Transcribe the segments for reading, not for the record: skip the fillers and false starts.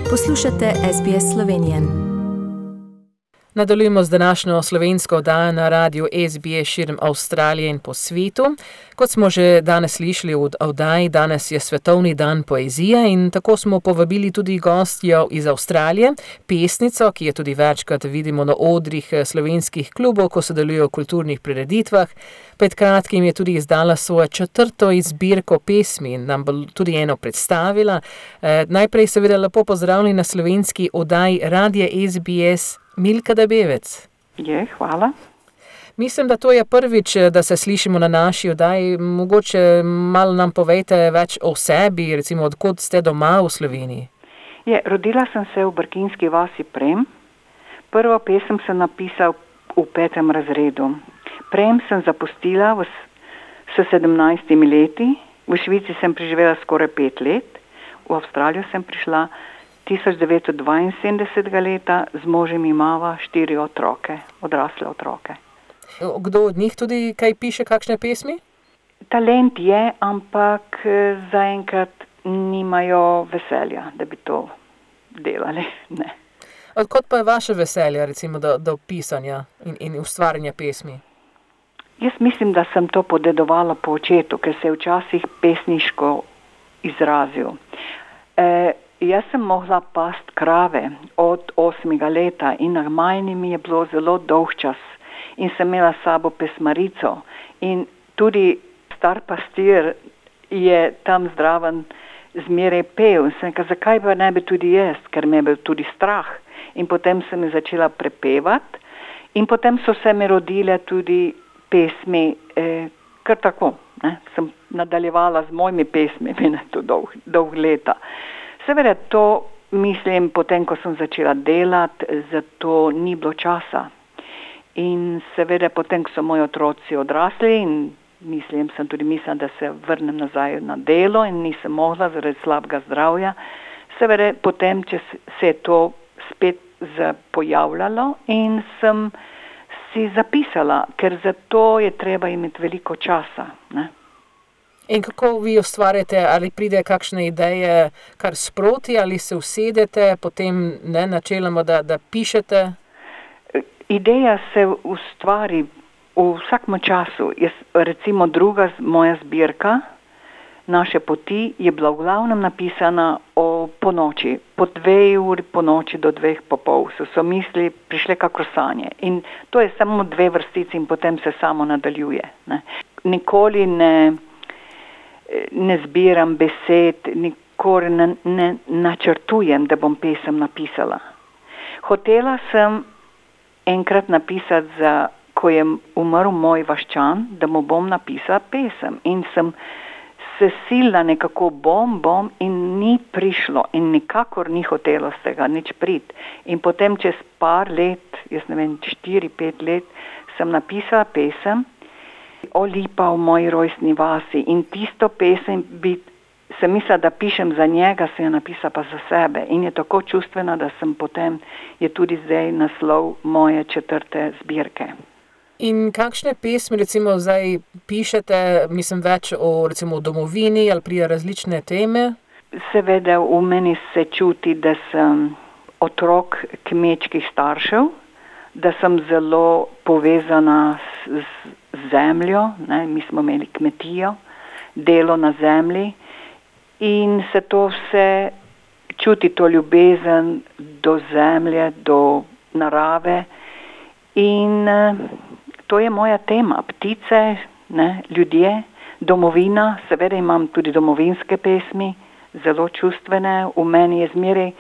Poslušate SBS Slovenije. Nadaljujemo z današnjo slovensko oddajo na radiju SBS širom Avstralije in po svetu. Kot smo že danes slišali v oddaji, danes je Svetovni dan poezije in tako smo povabili tudi gostjo iz Avstralije, pesnico, ki je tudi večkrat vidimo na odrih slovenskih klubov, ko sodelujejo v kulturnih prireditvah. Pred kratkim je tudi izdala svojo 4. zbirko pesmi in nam bo tudi eno predstavila. Najprej seveda lepo pozdravljeni na slovenski oddaji radija SBS Milka Debevec. Hvala. Mislim, da to je prvič, da se slišimo na naši oddaji. Mogoče malo nam povejte več o sebi, recimo odkot ste doma v Sloveniji. Rodila sem se v Brkinski vasi Prem. Prvo pesem sem napisal v 5. razredu. Prem sem zapustila s 17 leti. V Švici sem preživela skoraj 5 let. V Avstralijo sem prišla 1972 leta, z možem imava 4 otroke, odrasle otroke. Kdo od njih tudi kaj piše, kakšne pesmi? Talent je, ampak zaenkrat nimajo veselja, da bi to delali. Ne. Odkot pa je vaše veselje, recimo, do pisanja in ustvarjanja pesmi? Jaz mislim, da sem to podedovala po očetu, ker se je včasih pesniško izrazil. Jaz sem mogla past krave od 8. leta in na Majni mi je bilo zelo dolg čas in sem imela s sabo pesmarico in tudi star pastir je tam zdraven zmeraj pel in sem rekla, zakaj pa ne bi tudi jaz, ker me je bil tudi strah in potem sem je začela prepevati in potem so se mi rodile tudi pesmi, kar tako, ne? Sem nadaljevala z mojimi pesmimi, ne, to dolg leta. Seveda to mislim, potem ko sem začela delati, zato ni bilo časa. In seveda potem, ko so moji otroci odrasli in sem tudi mislila, da se vrnem nazaj na delo in nisem mogla zaradi slabega zdravja. Seveda potem, če se je to spet pojavljalo in sem si zapisala, ker za to je treba imeti veliko časa, ne. In kako vi ustvarjate, ali pride kakšne ideje kar sproti, ali se usedete, potem ne načeloma, da pišete? Ideja se ustvari v vsakem času. Recimo druga moja zbirka, Naše poti, je bila v glavnem napisana po noči, po 2 uri po noči do 2 popol. So misli prišle kakor sanje. In to je samo 2 vrstici in potem se samo nadaljuje. Ne. Nikoli ne zbiram besed, nikoli ne načrtujem, da bom pesem napisala. Hotela sem enkrat napisati, ko je umrl moj vaščan, da mu bom napisala pesem. In sem se silila nekako bom in ni prišlo in nikakor ni hotelo z tega nič priti. In potem čez par let, 4-5 let, sem napisala pesem O lipa v moji rojstni vasi in tisto pesem sem mislila, da pišem za njega, sem jo napisala pa za sebe in je tako čustvena, da sem potem, je tudi zdaj naslov moje 4. zbirke. In kakšne pesmi recimo zdaj pišete, več o recimo domovini ali pri različne teme? Seveda v meni se čuti, da sem otrok kmečkih staršev, da sem zelo povezana z zemljo, ne, mi smo imeli kmetijo, delo na zemlji in se to vse čuti, to ljubezen do zemlje, do narave in to je moja tema, ptice, ne, ljudje, domovina, seveda imam tudi domovinske pesmi, zelo čustvene, v meni je zmeraj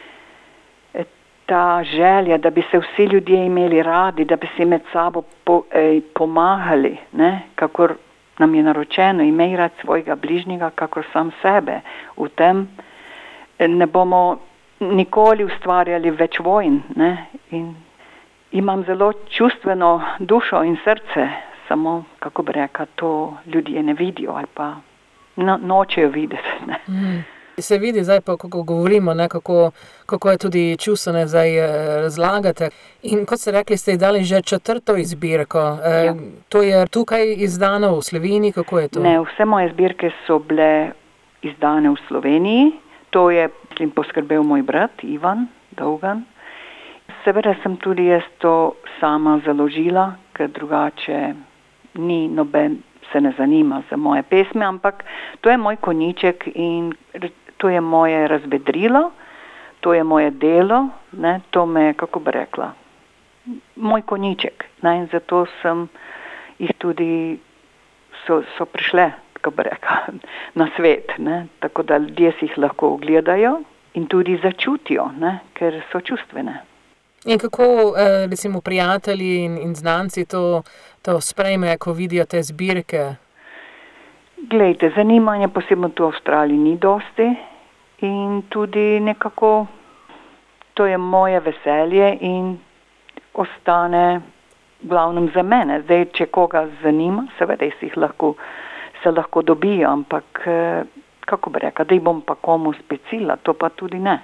ta želja, da bi se vsi ljudje imeli radi, da bi si med sabo pomagali, ne, kakor nam je naročeno, imej rad svojega bližnjega, kakor sam sebe. V tem ne bomo nikoli ustvarjali več vojn, ne, in imam zelo čustveno dušo in srce, samo, kako bi rekla, to ljudje ne vidijo ali pa nočejo videti, ne. Se vidi zdaj pa, kako govorimo, ne, kako je tudi čustveno zdaj razlagate. In kot ste rekli, ste dali že 4. zbirko. Ja. To je tukaj izdano v Sloveniji, kako je to? Ne, vse moje zbirke so bile izdane v Sloveniji. To je, mislim, poskrbel moj brat Ivan Dolgan. Seveda sem tudi jaz to sama založila, ker drugače ni noben se ne zanima za moje pesme, ampak to je moj konjiček in to je moje razvedrilo, to je moje delo, ne, to me, kako bi rekla, moj konjiček, ne, in zato sem jih tudi, so prišle, kako bi rekla, na svet, ne, tako da ljudje si jih lahko ogledajo in tudi začutijo, ne, ker so čustvene. In kako, recimo, prijatelji in znanci to sprejmejo, ko vidijo te zbirke? Glejte, zanimanje posebno tu v Avstraliji ni dosti in tudi nekako to je moje veselje in ostane v glavnem za mene. Zdaj, če koga zanima, seveda se lahko dobijo, ampak kako bi rekla, da jih bom pa komu specila, to pa tudi ne.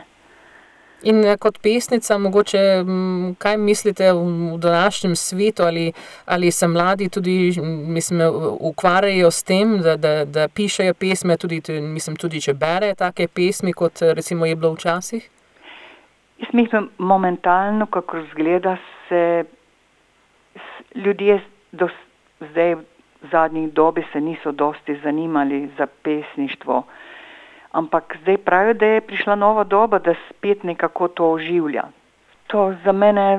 In kot pesnica, mogoče, kaj mislite v današnjem svetu, ali se mladi tudi, mislim, ukvarjajo s tem, da pišejo pesme, tudi če berejo take pesmi, kot recimo je bilo včasih? Jaz mislim, momentalno, kako izgleda, se ljudje zdaj v zadnjih dobi se niso dosti zanimali za pesništvo. Ampak zdaj pravijo, da je prišla nova doba, da spet nekako to oživlja. To za mene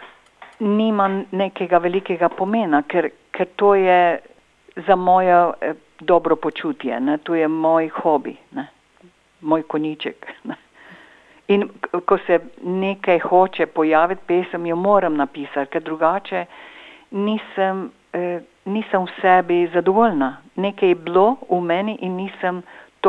nima nekega velikega pomena, ker to je za moje dobro počutje, ne? To je moj hobi, ne? Moj konjiček. Ne? In ko se nekaj hoče pojaviti, pesem jo moram napisati, ker drugače nisem v sebi zadovoljna. Nekaj je bilo v meni in nisem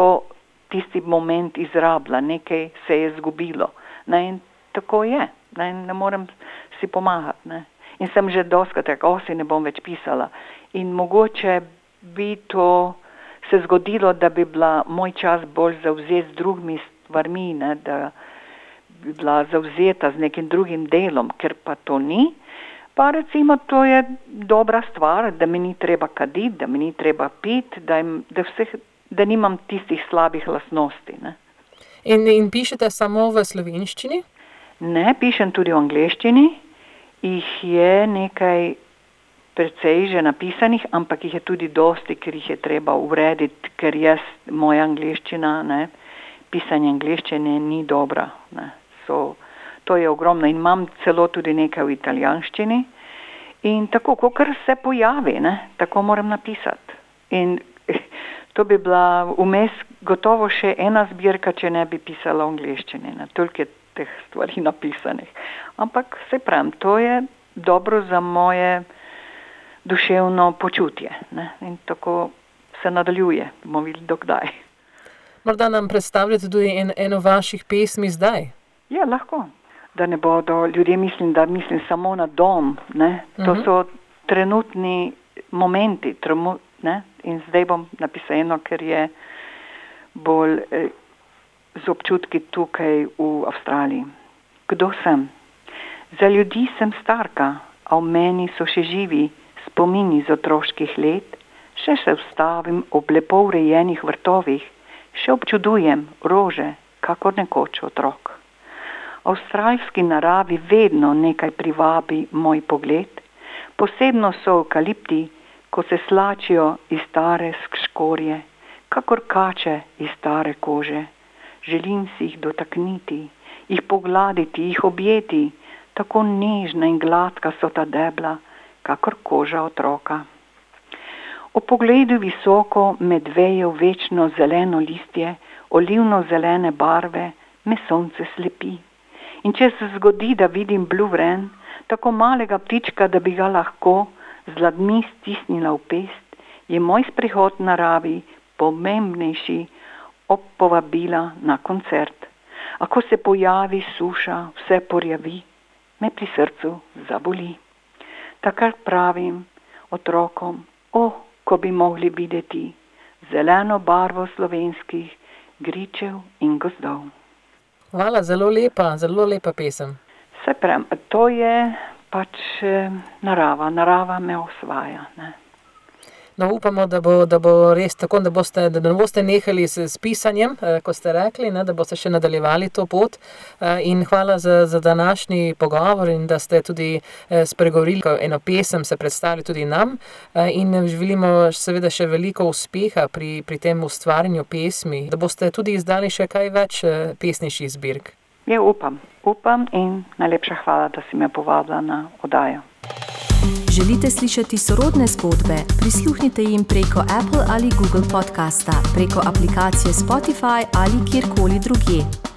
tisti moment izrabila, nekaj se je zgubilo. Ne, in tako je, ne morem si pomagati. Ne. In sem že dostikrat rekla, si ne bom več pisala. In mogoče bi to se zgodilo, da bi bila moj čas bolj zavzet z drugimi stvarmi, ne, da bi bila zavzeta z nekim drugim delom, ker pa to ni. Pa recimo to je dobra stvar, da mi ni treba kaditi, da mi ni treba piti, da nimam tistih slabih lastnosti. Ne. In pišete samo v slovenščini? Ne, pišem tudi v angleščini. Jih je nekaj precej že napisanih, ampak jih je tudi dosti, ker jih je treba urediti, ker moja angleščina, ne, pisanje angleščine ni dobra. Ne. To je ogromno in imam celo tudi nekaj v italijanščini. In tako, kakor se pojavi, ne, tako moram napisati. In to bi bila vmes gotovo še ena zbirka, če ne bi pisala v angleščini. Toliko je teh stvari napisanih. Ampak se pravim, to je dobro za moje duševno počutje. Ne? In tako se nadaljuje, bomo videli dokdaj. Morda nam predstavljate tudi eno vaših pesmi zdaj? Ja, lahko. Da ne bodo ljudje mislim samo na dom. Ne? To so trenutni momenti, ne? In zdaj bom napisala eno, ker je bolj z občutki tukaj v Avstraliji. Kdo sem? Za ljudi sem starka, a v meni so še živi spomini z otroških let. Še se ustavim ob lepo urejenih vrtovih, še občudujem rože, kakor nekoč otrok. Avstralski naravi vedno nekaj privabi moj pogled, posebno so evkalipti, ko se slačijo iz stare škorje, kakor kače iz stare kože. Želim si jih dotakniti, jih pogladiti, jih objeti, tako nežna in gladka so ta debla, kakor koža otroka. O pogledu visoko med vejo večno zeleno listje, olivno-zelene barve, me sonce slepi. In če se zgodi, da vidim bluvren, tako malega ptička, da bi ga lahko z dlanmi stisnila v pest, je moj sprehod naravi pomembnejši od povabila na koncert. A ko se pojavi suša, vse porjavi, me pri srcu zaboli. Takrat pravim otrokom, ko bi mogli videti zeleno barvo slovenskih gričev in gozdov. Hvala, zelo lepa pesem. Se pravim, to je pač narava me osvaja. Ne? No, upamo, da bo res tako, da ne boste nehali s pisanjem, ko ste rekli, ne, da boste še nadaljevali to pot. In hvala za današnji pogovor in da ste tudi spregovorili eno pesem, se predstavili tudi nam. In želimo seveda še veliko uspeha pri tem ustvarjanju pesmi, da boste tudi izdali še kaj več pesniških zbirk. Ja, upam in najlepša hvala, da si me povabila na oddajo. Želite slišati sorodne zgodbe? Prisluhnite jim preko Apple ali Google podcasta, preko aplikacije Spotify ali kjerkoli drugje.